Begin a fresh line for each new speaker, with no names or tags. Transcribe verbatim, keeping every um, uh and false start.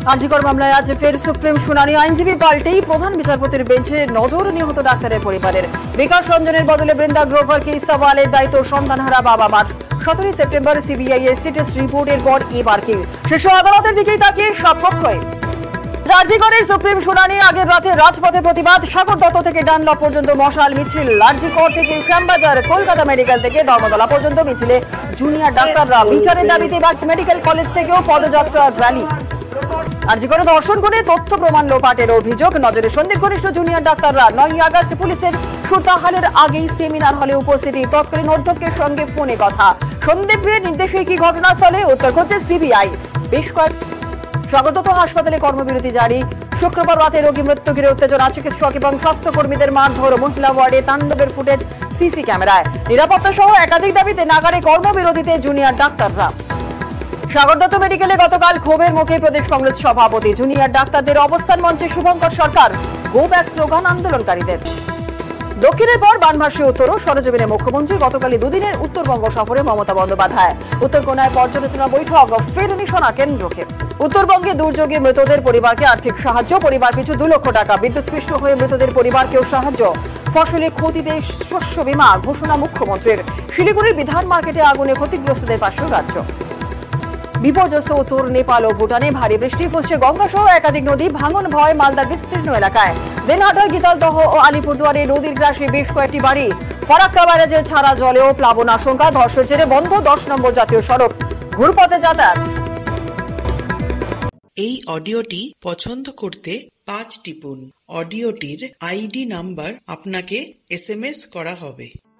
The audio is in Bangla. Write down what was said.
আরজিকর মামলায় আজ ফের সুপ্রিম শুনানি। আইনজীবী পাল্টেই প্রধান বিচারপতির বেঞ্চে নজর নিহত ডাক্তারের পরিবারের। বিকাশ রঞ্জনের বদলে বৃন্দা গ্রোভারকে সওয়ালের দায়িত্ব সন্তানহারা বাবা মার। সতেরোই সেপ্টেম্বর সিবিআই এর স্ট্যাটাস রিপোর্টের পর এবার কি শীর্ষ আদালতের দিকেই তাকিয়ে সব পক্ষই। আরজিকরের সুপ্রিম শুনানি। আগের রাতে রাজপথে প্রতিবাদ, সাগর দত্ত থেকে ডানলপ পর্যন্ত মশাল মিছিল। আরজিকর থেকে শ্যামবাজার, কলকাতা মেডিকেল থেকে ধর্মতলা পর্যন্ত মিছিলে জুনিয়র ডাক্তাররা। বিচারের দাবিতে এবার মেডিকেল কলেজ থেকেও পদযাত্রা র্যালি। আরজিকরে ধর্ষণ করে তথ্য প্রমাণ লোপাটের অভিযোগ। নজরে সন্দীপ ঘনিষ্ঠ জুনিয়র ডাক্তাররা। নয়ই আগস্ট পুলিশের সুরতাহালের আগেই সেমিনার হলে উপস্থিতি। তৎকালীন অধ্যক্ষের সঙ্গে ফোনে কথা। সন্দীপের নির্দেশে কি ঘটনাস্থলে উত্তর খুঁজছে সিবিআই। বেশ কয়েক স্বাগতত হাসপাতালে কর্মবিরতি জারি। শুক্রবার রাতে রোগী মৃত্যু ঘিরে উত্তেজনা। চিকিৎসক এবং স্বাস্থ্যকর্মীদের মারধর, মহিলা ওয়ার্ডে তাণ্ডবের ফুটেজ সিসি ক্যামেরায়। নিরাপত্তা সহ একাধিক দাবিতে নাগারে কর্মবিরতিতে জুনিয়র ডাক্তাররা। সাগর দত্ত মেডিকেলে গতকাল ক্ষোভের মুখে প্রদেশ কংগ্রেস সভাপতি। জুনিয়র ডাক্তারদের অবস্থান মঞ্চে Shubhankar Sarkar. Go back slogan আন্দোলনকারীদের। দক্ষিণের পর বানভাসী উত্তর ও সরেজমিনে মুখ্যমন্ত্রী। গতকালই দুদিনের উত্তরবঙ্গ সফরে মমতা বন্দ্যোপাধ্যায়। উত্তরকোনায় পর্যালোচনা বৈঠক, ফের নিশানা কেন্দ্রকে। উত্তরবঙ্গে দুর্যোগে মৃতদের পরিবারকে আর্থিক সাহায্য, পরিবার পিছু দু লক্ষ টাকা। বিদ্যুৎস্পৃষ্ট হয়ে মৃতদের পরিবারকেও সাহায্য। ফসলে ক্ষতিতে শস্য বীমা ঘোষণা মুখ্যমন্ত্রীর। শিলিগুড়ির বিধান মার্কেটে আগুনে ক্ষতিগ্রস্তদের পাশেও রাজ্য। বিপর্যস্ত উত্তর নেপাল ও ভুটানে ভারী বৃষ্টি। ফুসছে গঙ্গা সহ একাধিক নদী। ভাঙন ভয় মালদার বিস্তীর্ণ এলাকায়। দিনহাটার গীতালদহ ও আলিপুরদুয়ারে নদীর গ্রাসে বেশ কয়েকটি বাড়ি। ফারাক্কা ব্যারাজে ছাড়া জলেও প্লাবন আশঙ্কা। ধসের জেরে বন্ধ দশ নম্বর জাতীয় সড়ক। ঘুরপথে যাতায়াত।
এই অডিওটি পছন্দ করতে পাঁচ টিপুন। অডিওটির আইডি নাম্বার আপনাকে এস এম এস করা হবে।